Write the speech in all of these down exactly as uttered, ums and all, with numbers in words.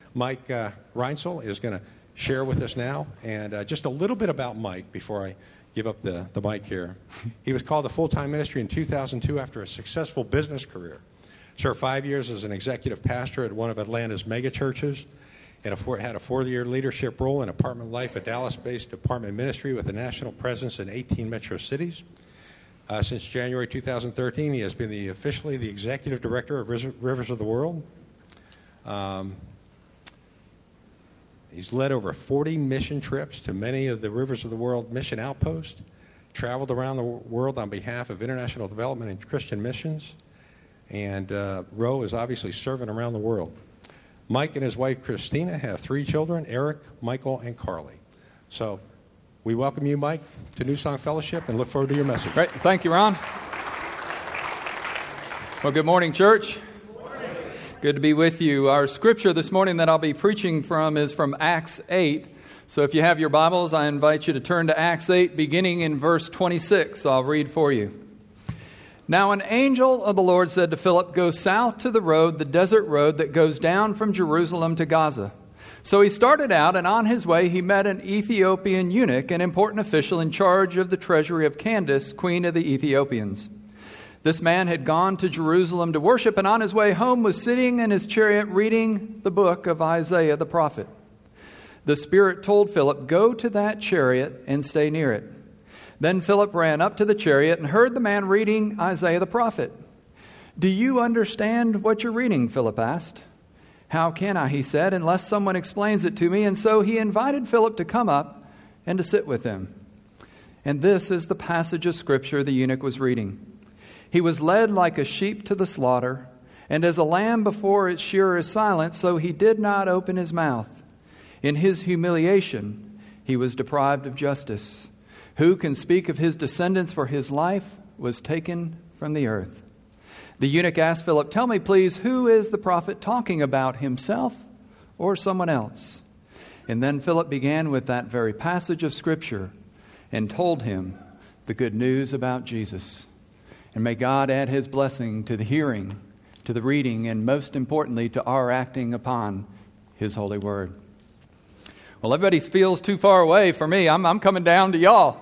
Mike uh, Reinsel is going to share with us now. And uh, just a little bit about Mike before I give up the, the mic here. He was called to full-time ministry in two thousand two after a successful business career. Served five years as an executive pastor at one of Atlanta's mega churches, and a four, had a four-year leadership role in Apartment Life, a Dallas-based apartment ministry with a national presence in eighteen metro cities. Uh, since January two thousand thirteen, he has been the, officially the executive director of Rivers of the World. Um, he's led over forty mission trips to many of the Rivers of the World mission outposts, traveled around the world on behalf of international development and Christian missions, and uh, Roe is obviously serving around the world. Mike and his wife, Christina, have three children, Eric, Michael, and Carly. So we welcome you, Mike, to New Song Fellowship and look forward to your message. Great. Thank you, Ron. Well, good morning, church. Good morning. Good to be with you. Our scripture this morning that I'll be preaching from is from Acts eight. So if you have your Bibles, I invite you to turn to Acts eight, beginning in verse twenty-six. I'll read for you. Now an angel of the Lord said to Philip, "Go south to the road, the desert road that goes down from Jerusalem to Gaza." So he started out, and on his way he met an Ethiopian eunuch, an important official in charge of the treasury of Candace, queen of the Ethiopians. This man had gone to Jerusalem to worship, and on his way home was sitting in his chariot reading the book of Isaiah the prophet. The Spirit told Philip, "Go to that chariot and stay near it." Then Philip ran up to the chariot and heard the man reading Isaiah the prophet. "Do you understand what you're reading?" Philip asked. "How can I," he said, "unless someone explains it to me?" And so he invited Philip to come up and to sit with him. And this is the passage of Scripture the eunuch was reading. "He was led like a sheep to the slaughter, and as a lamb before its shearer is silent, so he did not open his mouth. In his humiliation, he was deprived of justice. Who can speak of his descendants, for his life was taken from the earth?" The eunuch asked Philip, "Tell me, please, who is the prophet talking about, himself or someone else?" And then Philip began with that very passage of Scripture and told him the good news about Jesus. And may God add His blessing to the hearing, to the reading, and most importantly, to our acting upon His holy word. Well, everybody feels too far away for me. I'm, I'm coming down to y'all.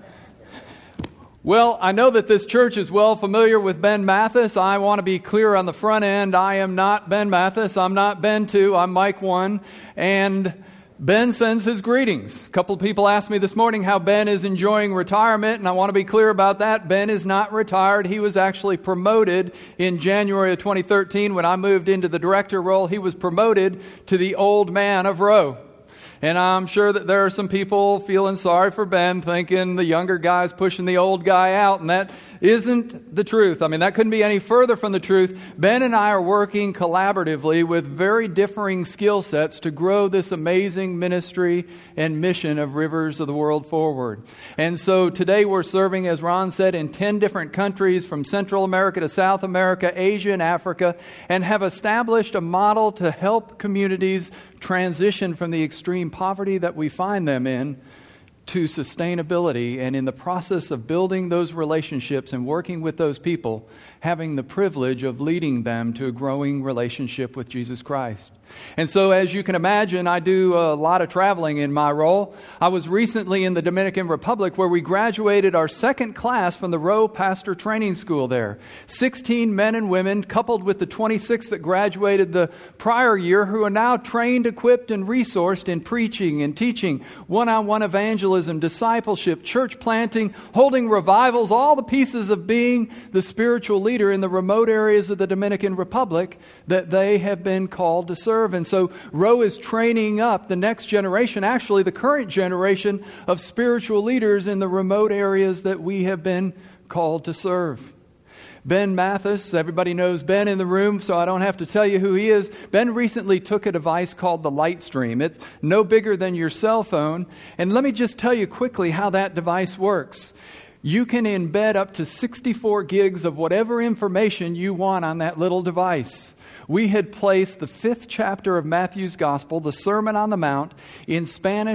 Well, I know that this church is well familiar with Ben Mathis. I want to be clear on the front end. I am not Ben Mathis. I'm not Ben two. I'm Mike one. And Ben sends his greetings. A couple of people asked me this morning how Ben is enjoying retirement, and I want to be clear about that. Ben is not retired. He was actually promoted in January of twenty thirteen when I moved into the director role. He was promoted to the old man of Roe. And I'm sure that there are some people feeling sorry for Ben, thinking the younger guy's pushing the old guy out, and that isn't the truth. I mean, that couldn't be any further from the truth. Ben and I are working collaboratively with very differing skill sets to grow this amazing ministry and mission of Rivers of the World forward. And so today we're serving, as Ron said, in ten different countries from Central America to South America, Asia, and Africa, and have established a model to help communities transition from the extreme poverty that we find them in to sustainability, and in the process of building those relationships and working with those people, having the privilege of leading them to a growing relationship with Jesus Christ. And so, as you can imagine, I do a lot of traveling in my role. I was recently in the Dominican Republic, where we graduated our second class from the Roe Pastor Training School there. sixteen men and women, coupled with the twenty-six that graduated the prior year, who are now trained, equipped, and resourced in preaching and teaching, one-on-one evangelism, discipleship, church planting, holding revivals, all the pieces of being the spiritual leader in the remote areas of the Dominican Republic that they have been called to serve. And so Roe is training up the next generation, actually the current generation of spiritual leaders in the remote areas that we have been called to serve. Ben Mathis, everybody knows Ben in the room, so I don't have to tell you who he is. Ben recently took a device called the Lightstream. It's no bigger than your cell phone. And let me just tell you quickly how that device works. You can embed up to sixty-four gigs of whatever information you want on that little device. We had placed the fifth chapter of Matthew's Gospel, the Sermon on the Mount, in Spanish,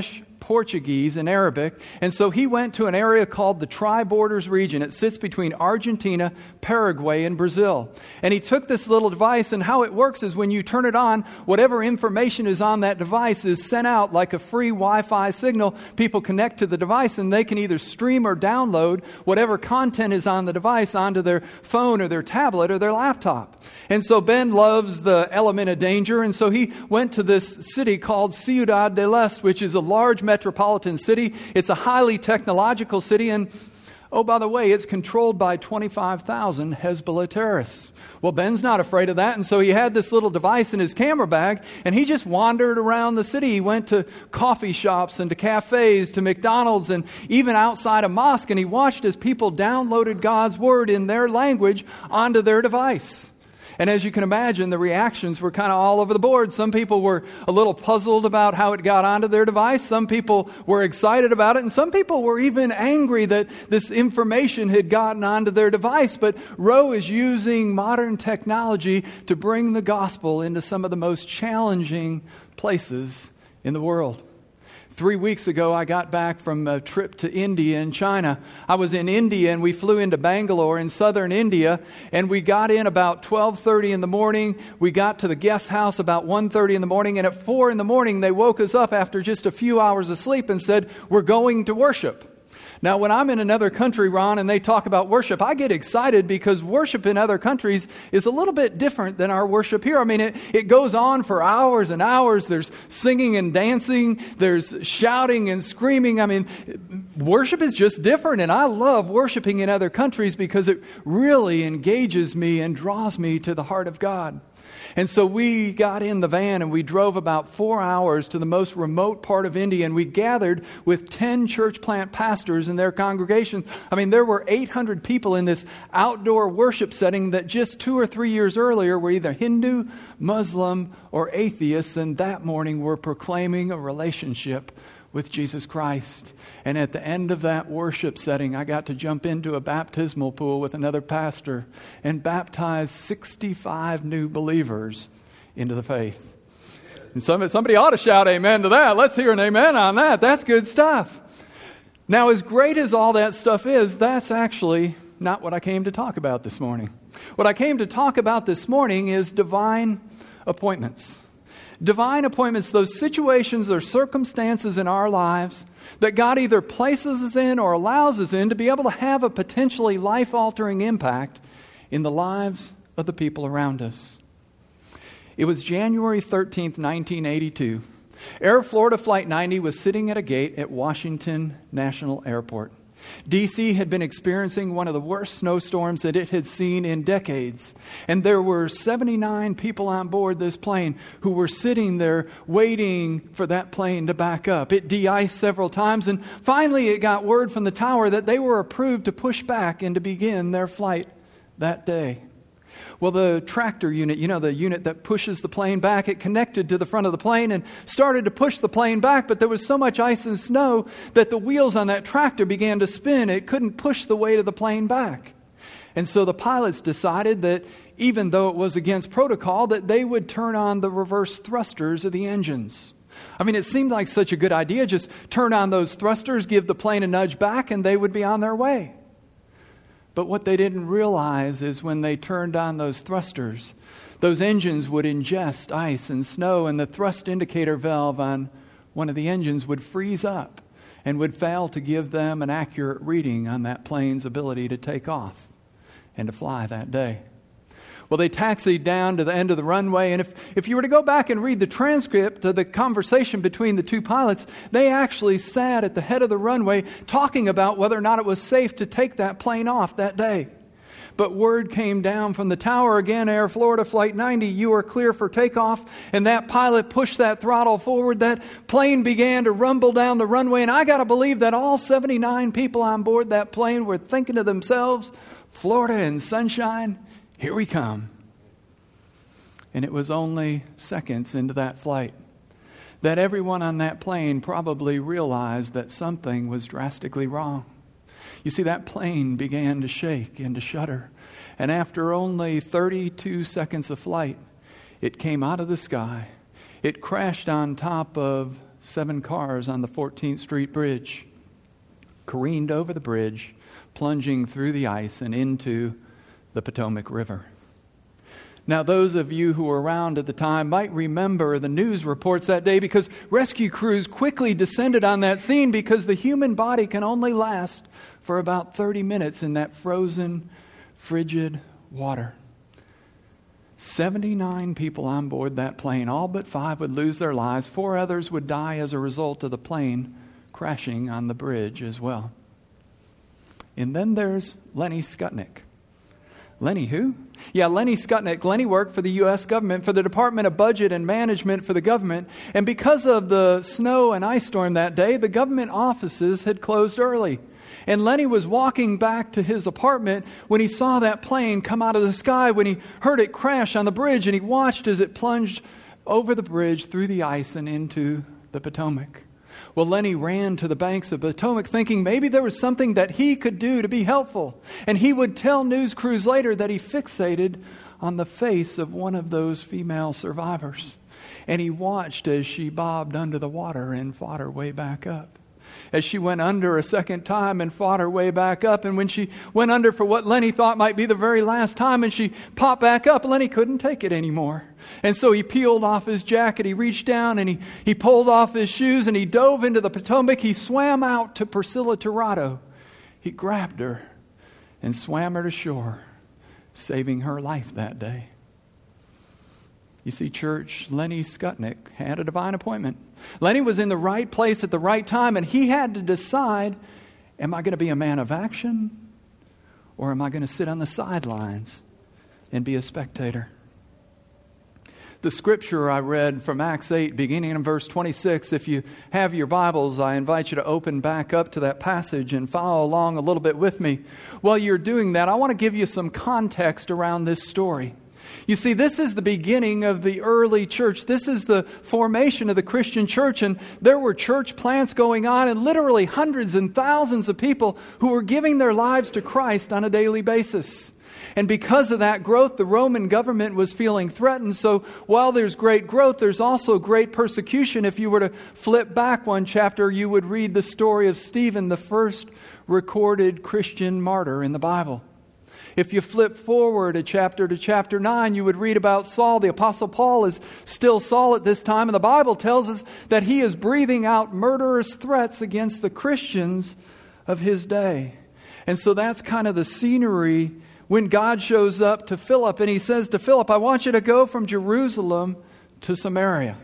Portuguese, and Arabic. And so he went to an area called the Tri-Borders region. It sits between Argentina, Paraguay, and Brazil. And he took this little device, and how it works is when you turn it on, whatever information is on that device is sent out like a free Wi-Fi signal. People connect to the device, and they can either stream or download whatever content is on the device onto their phone or their tablet or their laptop. And so Ben loves the element of danger, and so he went to this city called Ciudad del Este, which is a large metropolitan city. It's a highly technological city, and oh, by the way, it's controlled by twenty-five thousand Hezbollah terrorists. Well, Ben's not afraid of that, and so he had this little device in his camera bag, and he just wandered around the city. He went to coffee shops and to cafes, to McDonald's, and even outside a mosque, and he watched as people downloaded God's Word in their language onto their device. And as you can imagine, the reactions were kind of all over the board. Some people were a little puzzled about how it got onto their device. Some people were excited about it. And some people were even angry that this information had gotten onto their device. But Roe is using modern technology to bring the gospel into some of the most challenging places in the world. Three weeks ago, I got back from a trip to India and China. I was in India, and we flew into Bangalore in southern India, and we got in about twelve thirty in the morning. We got to the guest house about one thirty in the morning, and at four in the morning, they woke us up after just a few hours of sleep and said, "We're going to worship." Now, when I'm in another country, Ron, and they talk about worship, I get excited because worship in other countries is a little bit different than our worship here. I mean, it, it goes on for hours and hours. There's singing and dancing. There's shouting and screaming. I mean, worship is just different, and I love worshiping in other countries because it really engages me and draws me to the heart of God. And so we got in the van and we drove about four hours to the most remote part of India, and we gathered with ten church plant pastors and their congregations. I mean, there were eight hundred people in this outdoor worship setting that just two or three years earlier were either Hindu, Muslim, or atheists, and that morning were proclaiming a relationship with Jesus Christ. And at the end of that worship setting, I got to jump into a baptismal pool with another pastor and baptize sixty-five new believers into the faith. And some, somebody ought to shout amen to that. Let's hear an amen on that. That's good stuff. Now, as great as all that stuff is, that's actually not what I came to talk about this morning. What I came to talk about this morning is divine appointments. Divine appointments, those situations or circumstances in our lives that God either places us in or allows us in to be able to have a potentially life-altering impact in the lives of the people around us. It was January thirteenth, nineteen eighty-two. Air Florida Flight ninety was sitting at a gate at Washington National Airport. D C had been experiencing one of the worst snowstorms that it had seen in decades. And there were seventy-nine people on board this plane who were sitting there waiting for that plane to back up. It de-iced several times, and finally it got word from the tower that they were approved to push back and to begin their flight that day. Well, the tractor unit, you know, the unit that pushes the plane back, it connected to the front of the plane and started to push the plane back, but there was so much ice and snow that the wheels on that tractor began to spin. It couldn't push the weight of the plane back. And so the pilots decided that even though it was against protocol, that they would turn on the reverse thrusters of the engines. I mean, it seemed like such a good idea. Just turn on those thrusters, give the plane a nudge back, and they would be on their way. But what they didn't realize is when they turned on those thrusters, those engines would ingest ice and snow, and the thrust indicator valve on one of the engines would freeze up and would fail to give them an accurate reading on that plane's ability to take off and to fly that day. Well, they taxied down to the end of the runway, and if, if you were to go back and read the transcript of the conversation between the two pilots, they actually sat at the head of the runway talking about whether or not it was safe to take that plane off that day. But word came down from the tower again, Air Florida Flight ninety, you are clear for takeoff. And that pilot pushed that throttle forward. That plane began to rumble down the runway. And I got to believe that all seventy-nine people on board that plane were thinking to themselves, Florida and sunshine, here we come. And it was only seconds into that flight that everyone on that plane probably realized that something was drastically wrong. You see, that plane began to shake and to shudder. And after only thirty-two seconds of flight, it came out of the sky. It crashed on top of seven cars on the fourteenth Street Bridge careened over the bridge, plunging through the ice and into the Potomac River. Now, those of you who were around at the time might remember the news reports that day, because rescue crews quickly descended on that scene, because the human body can only last for about thirty minutes in that frozen, frigid water. seventy-nine people on board that plane. All but five would lose their lives. Four others would die as a result of the plane crashing on the bridge as well. And then there's Lenny Skutnik. Lenny who? Yeah, Lenny Skutnik. Lenny worked for the U S government, for the Department of Budget and Management for the government. And because of the snow and ice storm that day, the government offices had closed early. And Lenny was walking back to his apartment when he saw that plane come out of the sky, when he heard it crash on the bridge, and he watched as it plunged over the bridge through the ice and into the Potomac. Well, Lenny ran to the banks of Potomac thinking maybe there was something that he could do to be helpful. And he would tell news crews later that he fixated on the face of one of those female survivors. And he watched as she bobbed under the water and fought her way back up. As she went under a second time and fought her way back up. And when she went under for what Lenny thought might be the very last time and she popped back up, Lenny couldn't take it anymore. And so he peeled off his jacket, he reached down and he, he pulled off his shoes and he dove into the Potomac. He swam out to Priscilla Tirado. He grabbed her and swam her to shore, saving her life that day. You see, church, Lenny Skutnik had a divine appointment. Lenny was in the right place at the right time, and he had to decide, am I going to be a man of action, or am I going to sit on the sidelines and be a spectator? The scripture I read from Acts eight, beginning in verse twenty-six, if you have your Bibles, I invite you to open back up to that passage and follow along a little bit with me. While you're doing that, I want to give you some context around this story. You see, this is the beginning of the early church. This is the formation of the Christian church. And there were church plants going on and literally hundreds and thousands of people who were giving their lives to Christ on a daily basis. And because of that growth, the Roman government was feeling threatened. So while there's great growth, there's also great persecution. If you were to flip back one chapter, you would read the story of Stephen, the first recorded Christian martyr in the Bible. If you flip forward a chapter to chapter nine, you would read about Saul. The Apostle Paul is still Saul at this time, and the Bible tells us that he is breathing out murderous threats against the Christians of his day. And so that's kind of the scenery when God shows up to Philip, and he says to Philip, I want you to go from Jerusalem to Samaria.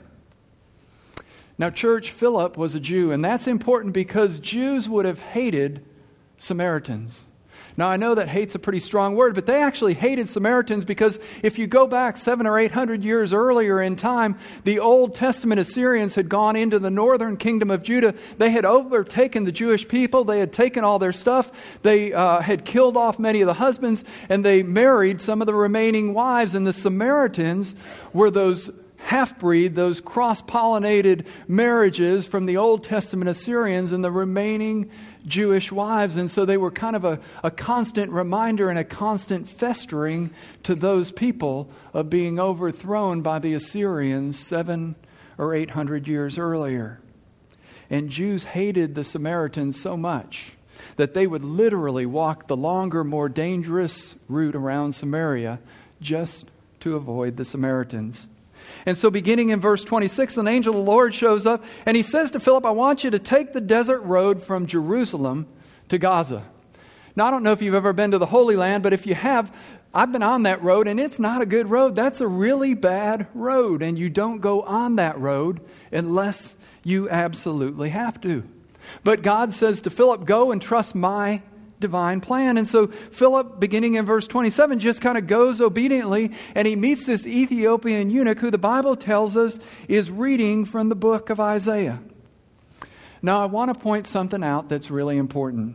Now, church, Philip was a Jew, and that's important because Jews would have hated Samaritans. Now, I know that hate's a pretty strong word, but they actually hated Samaritans because if you go back seven or eight hundred years earlier in time, the Old Testament Assyrians had gone into the northern kingdom of Judah. They had overtaken the Jewish people. They had taken all their stuff. They uh, had killed off many of the husbands, and they married some of the remaining wives. And the Samaritans were those half-breed, those cross-pollinated marriages from the Old Testament Assyrians and the remaining Jewish wives. And so they were kind of a, a constant reminder and a constant festering to those people of being overthrown by the Assyrians seven or eight hundred years earlier. And Jews hated the Samaritans so much that they would literally walk the longer, more dangerous route around Samaria just to avoid the Samaritans. And so beginning in verse twenty-six, an angel of the Lord shows up and he says to Philip, I want you to take the desert road from Jerusalem to Gaza. Now, I don't know if you've ever been to the Holy Land, but if you have, I've been on that road and it's not a good road. That's a really bad road, and you don't go on that road unless you absolutely have to. But God says to Philip, go and trust my divine plan. And so Philip, beginning in verse twenty-seven, just kind of goes obediently, and he meets this Ethiopian eunuch who the Bible tells us is reading from the book of Isaiah. Now, I want to point something out that's really important.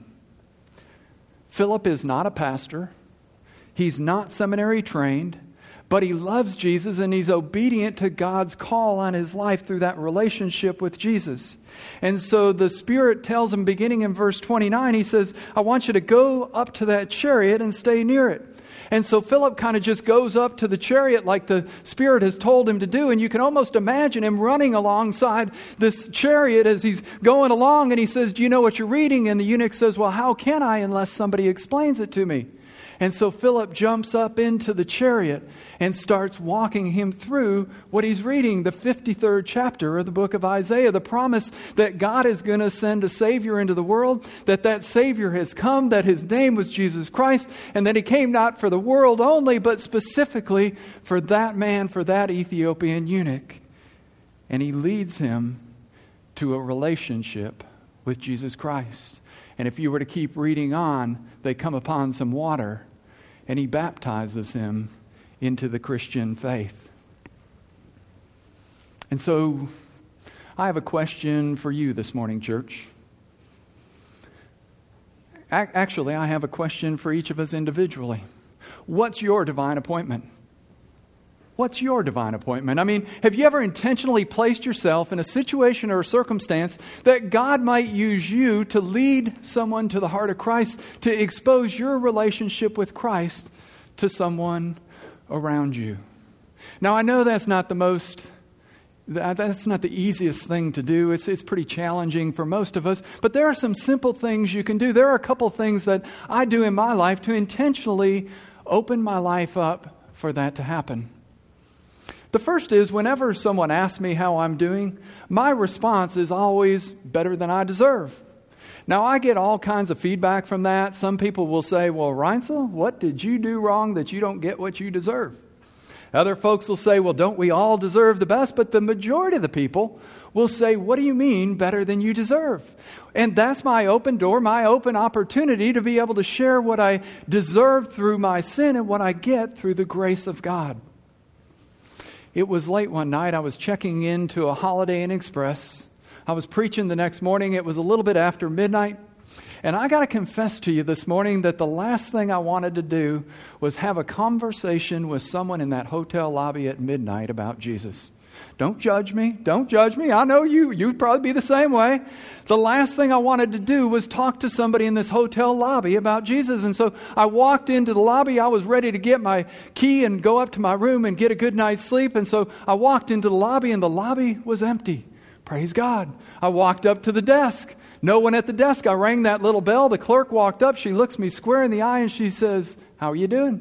Philip is not a pastor. He's not seminary trained, but he loves Jesus and he's obedient to God's call on his life through that relationship with Jesus. And so the Spirit tells him, beginning in verse twenty-nine, he says, I want you to go up to that chariot and stay near it. And so Philip kind of just goes up to the chariot like the Spirit has told him to do. And you can almost imagine him running alongside this chariot as he's going along. And he says, do you know what you're reading? And the eunuch says, well, how can I unless somebody explains it to me? And so Philip jumps up into the chariot and starts walking him through what he's reading, the fifty-third chapter of the book of Isaiah, the promise that God is going to send a Savior into the world, that that Savior has come, that his name was Jesus Christ, and that he came not for the world only, but specifically for that man, for that Ethiopian eunuch. And he leads him to a relationship with Jesus Christ. And if you were to keep reading on, they come upon some water, and he baptizes him into the Christian faith. And so, I have a question for you this morning, church. Actually, I have a question for each of us individually. What's your divine appointment? What's your divine appointment? I mean, have you ever intentionally placed yourself in a situation or a circumstance that God might use you to lead someone to the heart of Christ, to expose your relationship with Christ to someone around you? Now, I know that's not the most, that's not the easiest thing to do. It's, it's pretty challenging for most of us, but there are some simple things you can do. There are a couple things that I do in my life to intentionally open my life up for that to happen. The first is, whenever someone asks me how I'm doing, my response is always better than I deserve. Now, I get all kinds of feedback from that. Some people will say, well, Reinsel, what did you do wrong that you don't get what you deserve? Other folks will say, well, don't we all deserve the best? But the majority of the people will say, what do you mean better than you deserve? And that's my open door, my open opportunity to be able to share what I deserve through my sin and what I get through the grace of God. It was late one night. I was checking into a Holiday Inn Express. I was preaching the next morning. It was a little bit after midnight. And I got to confess to you this morning that the last thing I wanted to do was have a conversation with someone in that hotel lobby at midnight about Jesus. Don't judge me. Don't judge me. I know you. You'd probably be the same way. The last thing I wanted to do was talk to somebody in this hotel lobby about Jesus. And so I walked into the lobby. I was ready to get my key and go up to my room and get a good night's sleep. And so I walked into the lobby, and the lobby was empty. Praise God. I walked up to the desk. No one at the desk. I rang that little bell. The clerk walked up. She looks me square in the eye and she says, how are you doing?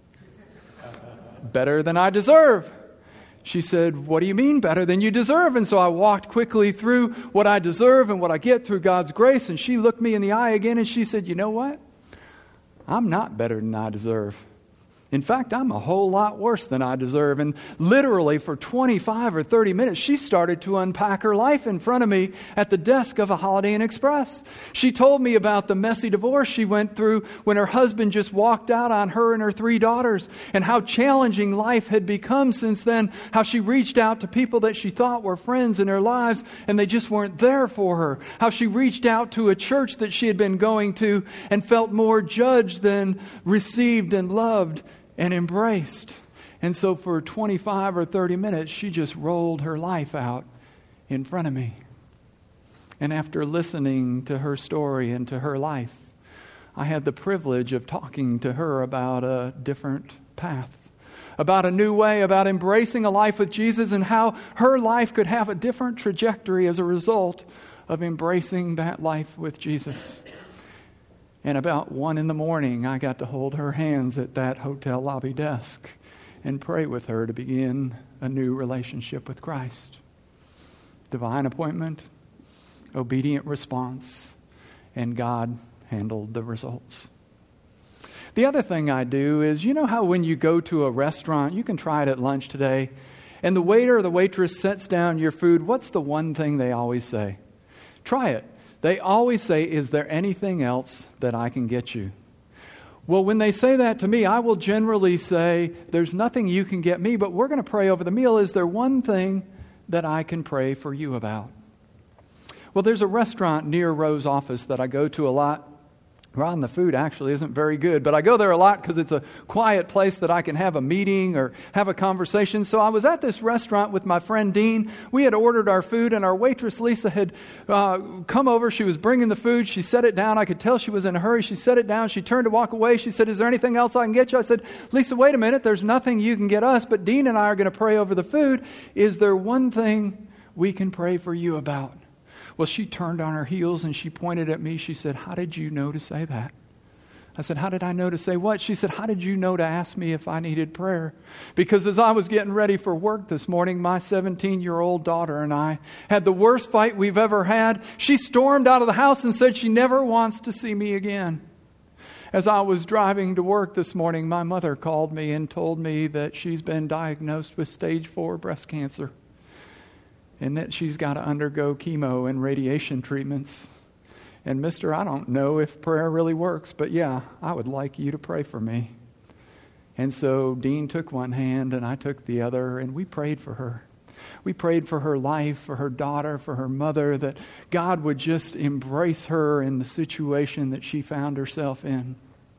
Better than I deserve. She said, what do you mean better than you deserve? And so I walked quickly through what I deserve and what I get through God's grace. And she looked me in the eye again and she said, you know what? I'm not better than I deserve. In fact, I'm a whole lot worse than I deserve. And literally for twenty-five or thirty minutes, she started to unpack her life in front of me at the desk of a Holiday Inn Express. She told me about the messy divorce she went through when her husband just walked out on her and her three daughters, and how challenging life had become since then, how she reached out to people that she thought were friends in her lives, and they just weren't there for her. How she reached out to a church that she had been going to and felt more judged than received and loved and embraced. And so for twenty-five or thirty minutes, she just rolled her life out in front of me. And after listening to her story and to her life, I had the privilege of talking to her about a different path, about a new way, about embracing a life with Jesus, and how her life could have a different trajectory as a result of embracing that life with Jesus. And about one in the morning, I got to hold her hands at that hotel lobby desk and pray with her to begin a new relationship with Christ. Divine appointment, obedient response, and God handled the results. The other thing I do is, you know how when you go to a restaurant, you can try it at lunch today, and the waiter or the waitress sets down your food, what's the one thing they always say? Try it. They always say, is there anything else that I can get you? Well, when they say that to me, I will generally say, there's nothing you can get me, but we're going to pray over the meal. Is there one thing that I can pray for you about? Well, there's a restaurant near Roe's office that I go to a lot. Ron, the food actually isn't very good, but I go there a lot because it's a quiet place that I can have a meeting or have a conversation. So I was at this restaurant with my friend Dean. We had ordered our food, and our waitress Lisa had uh, come over. She was bringing the food. She set it down. I could tell she was in a hurry. She set it down. She turned to walk away. She said, "Is there anything else I can get you?" I said, "Lisa, wait a minute. There's nothing you can get us, but Dean and I are going to pray over the food. Is there one thing we can pray for you about?" Well, she turned on her heels and she pointed at me. She said, "How did you know to say that?" I said, "How did I know to say what?" She said, "How did you know to ask me if I needed prayer?" Because as I was getting ready for work this morning, my seventeen-year-old daughter and I had the worst fight we've ever had. She stormed out of the house and said she never wants to see me again. As I was driving to work this morning, my mother called me and told me that she's been diagnosed with stage four breast cancer and that she's got to undergo chemo and radiation treatments. And mister, I don't know if prayer really works, but yeah, I would like you to pray for me. And so Dean took one hand and I took the other, and we prayed for her. We prayed for her life, for her daughter, for her mother, that God would just embrace her in the situation that she found herself in.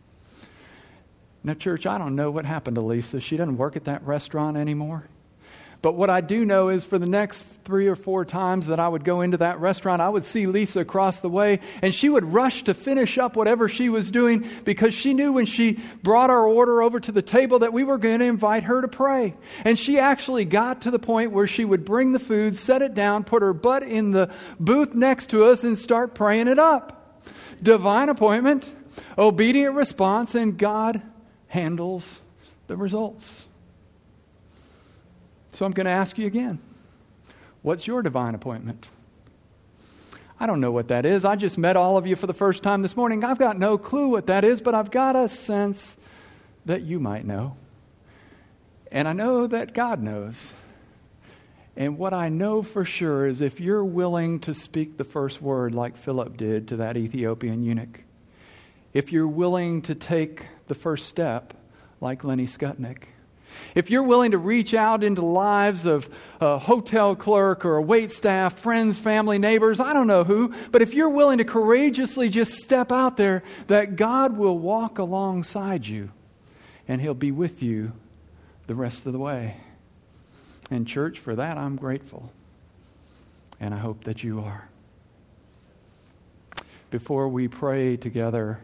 Now, church, I don't know what happened to Lisa. She doesn't work at that restaurant anymore. But what I do know is for the next three or four times that I would go into that restaurant, I would see Lisa across the way, and she would rush to finish up whatever she was doing because she knew when she brought our order over to the table that we were going to invite her to pray. And she actually got to the point where she would bring the food, set it down, put her butt in the booth next to us, and start praying it up. Divine appointment, obedient response, and God handles the results. So I'm going to ask you again, what's your divine appointment? I don't know what that is. I just met all of you for the first time this morning. I've got no clue what that is, but I've got a sense that you might know. And I know that God knows. And what I know for sure is if you're willing to speak the first word like Philip did to that Ethiopian eunuch, if you're willing to take the first step like Lenny Skutnik, if you're willing to reach out into the lives of a hotel clerk or a wait staff, friends, family, neighbors, I don't know who, but if you're willing to courageously just step out there, that God will walk alongside you and He'll be with you the rest of the way. And church, for that I'm grateful. And I hope that you are. Before we pray together,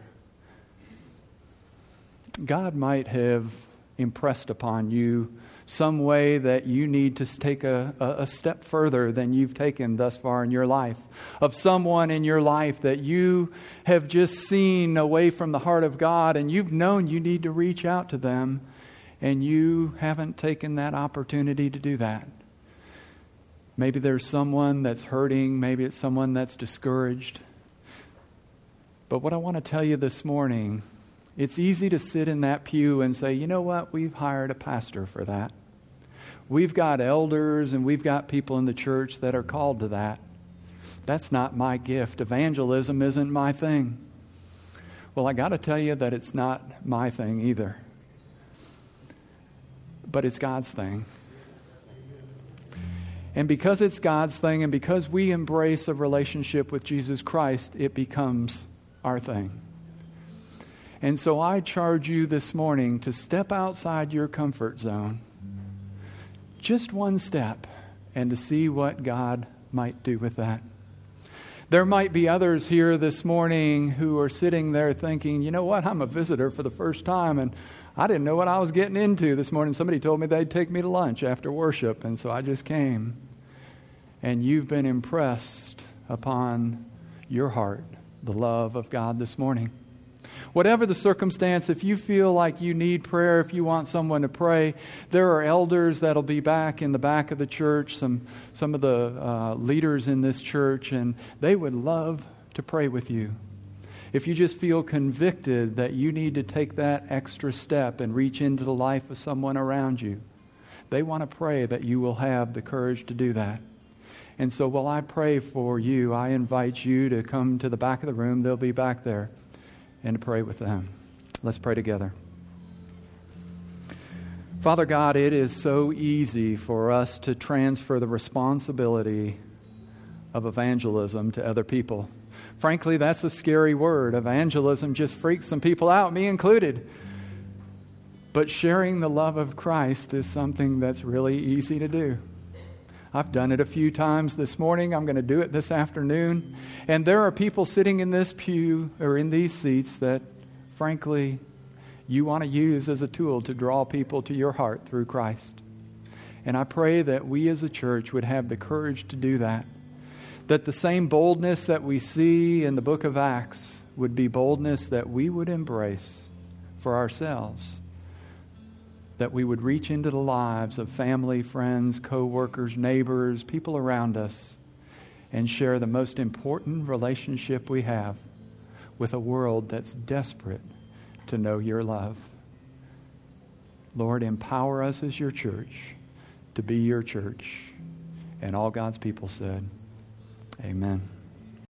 God might have impressed upon you some way that you need to take a, a step further than you've taken thus far in your life. Of someone in your life that you have just seen away from the heart of God and you've known you need to reach out to them and you haven't taken that opportunity to do that. Maybe there's someone that's hurting. Maybe it's someone that's discouraged. But what I want to tell you this morning, it's easy to sit in that pew and say, you know what, we've hired a pastor for that. We've got elders and we've got people in the church that are called to that. That's not my gift. Evangelism isn't my thing. Well, I got to tell you that it's not my thing either. But it's God's thing. And because it's God's thing and because we embrace a relationship with Jesus Christ, it becomes our thing. And so I charge you this morning to step outside your comfort zone. Just one step, and to see what God might do with that. There might be others here this morning who are sitting there thinking, you know what, I'm a visitor for the first time, and I didn't know what I was getting into this morning. Somebody told me they'd take me to lunch after worship, and so I just came. And you've been impressed upon your heart, the love of God this morning. Whatever the circumstance, if you feel like you need prayer, if you want someone to pray, there are elders that'll be back in the back of the church, some, some of the uh, leaders in this church, and they would love to pray with you. If you just feel convicted that you need to take that extra step and reach into the life of someone around you, they want to pray that you will have the courage to do that. And so while I pray for you, I invite you to come to the back of the room. They'll be back there. And to pray with them. Let's pray together. Father God, it is so easy for us to transfer the responsibility of evangelism to other people. Frankly, that's a scary word. Evangelism just freaks some people out, me included. But sharing the love of Christ is something that's really easy to do. I've done it a few times this morning. I'm going to do it this afternoon. And there are people sitting in this pew or in these seats that, frankly, you want to use as a tool to draw people to your heart through Christ. And I pray that we as a church would have the courage to do that. That the same boldness that we see in the book of Acts would be boldness that we would embrace for ourselves. That we would reach into the lives of family, friends, co-workers, neighbors, people around us, and share the most important relationship we have with a world that's desperate to know your love. Lord, empower us as your church to be your church. And all God's people said, amen.